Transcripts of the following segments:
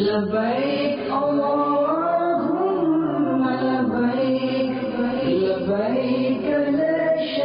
لبیک اللہم لبیک لبیک لا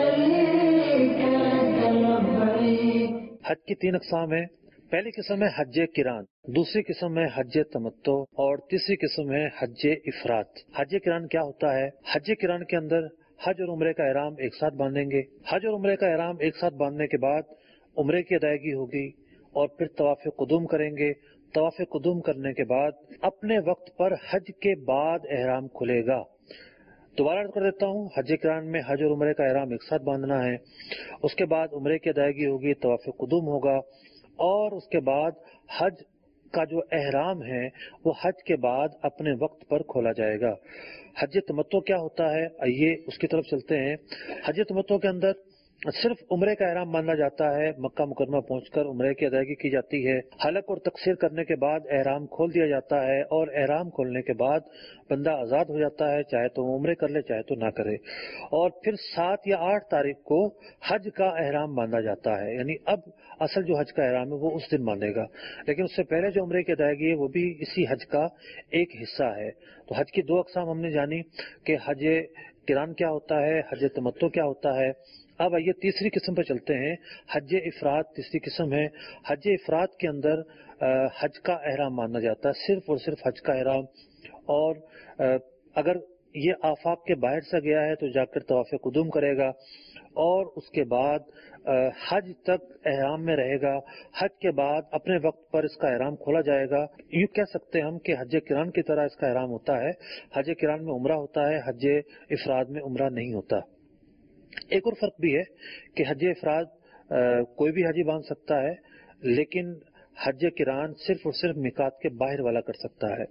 شریک لک لبیک۔ حج کی 3 اقسام ہیں۔ پہلی قسم ہے حج قران، دوسری قسم ہے حج تمتع اور تیسری قسم ہے حج افراد۔ حج قران کیا ہوتا ہے؟ حج قران کے اندر حج اور عمرے کا احرام ایک ساتھ باندھیں گے۔ حج اور عمرے کا احرام ایک ساتھ باندھنے کے بعد عمرے کی ادائیگی ہوگی اور پھر طواف قدوم کریں گے۔ طواف قدوم کرنے کے بعد اپنے وقت پر حج کے بعد احرام کھلے گا۔ دوبارہ عرض کر دیتا ہوں، حج قران میں حج اور عمرے کا احرام ایک ساتھ باندھنا ہے، اس کے بعد عمرے کی ادائیگی ہوگی، طواف قدوم ہوگا اور اس کے بعد حج کا جو احرام ہے وہ حج کے بعد اپنے وقت پر کھولا جائے گا۔ حج تمتع کیا ہوتا ہے؟ آئیے اس کی طرف چلتے ہیں۔ حج تمتع کے اندر صرف عمرے کا احرام باندھا جاتا ہے، مکہ مکرمہ پہنچ کر عمرے کی ادائیگی کی جاتی ہے، حلق اور تقصیر کرنے کے بعد احرام کھول دیا جاتا ہے اور احرام کھولنے کے بعد بندہ آزاد ہو جاتا ہے، چاہے تو وہ عمرے کر لے چاہے تو نہ کرے، اور پھر 7 یا 8 تاریخ کو حج کا احرام باندھا جاتا ہے، یعنی اب اصل جو حج کا احرام ہے وہ اس دن باندھے گا، لیکن اس سے پہلے جو عمرے کی ادائیگی ہے وہ بھی اسی حج کا ایک حصہ ہے۔ تو حج کی 2 اقسام ہم نے جانی کہ حج قران کیا ہوتا ہے، حج تمتع کیا ہوتا ہے۔ اب آئیے تیسری قسم پہ چلتے ہیں، حج افراد تیسری قسم ہے۔ حج افراد کے اندر حج کا احرام مانا جاتا ہے، صرف اور صرف حج کا احرام، اور اگر یہ آفاق کے باہر سے گیا ہے تو جا کر طواف قدوم کرے گا اور اس کے بعد حج تک احرام میں رہے گا۔ حج کے بعد اپنے وقت پر اس کا احرام کھولا جائے گا۔ یوں کہہ سکتے ہیں ہم کہ حج قران کی طرح اس کا احرام ہوتا ہے۔ حج قران میں عمرہ ہوتا ہے، حج افراد میں عمرہ نہیں ہوتا۔ ایک اور فرق بھی ہے کہ حج افراد کوئی بھی حاجی باندھ سکتا ہے، لیکن حج قران صرف اور صرف میقات کے باہر والا کر سکتا ہے۔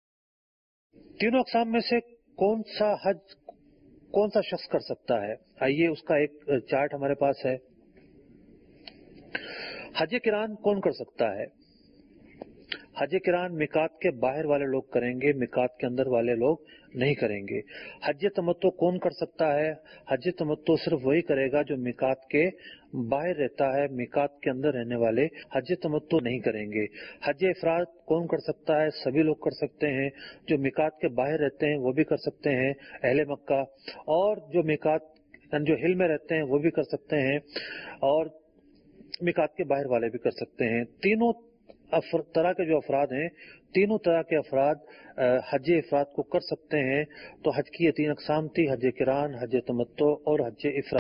تینوں اقسام میں سے کون سا حج کون سا شخص کر سکتا ہے؟ آئیے اس کا ایک چارٹ ہمارے پاس ہے۔ حج قران کون کر سکتا ہے؟ حج قران میقات کے باہر والے لوگ کریں گے، میقات کے اندر والے لوگ نہیں کریں گے۔ حج تمتع کون کر سکتا ہے؟ حج تمتع صرف وہی کرے گا جو میقات کے باہر رہتا ہے، میقات کے اندر رہنے والے حج تمتع نہیں کریں گے۔ حج افراد کون کر سکتا ہے؟ سبھی لوگ کر سکتے ہیں، جو میقات کے باہر رہتے ہیں وہ بھی کر سکتے ہیں، اہل مکہ، اور جو میقات جو ہل میں رہتے ہیں وہ بھی کر سکتے ہیں، اور میقات کے باہر والے بھی کر سکتے ہیں۔ تینوں طرح کے جو افراد ہیں، تینوں طرح کے افراد حج افراد کو کر سکتے ہیں۔ تو حج کی یہ 3 اقسام تھی، حج قران، حج تمتع اور حج افراد۔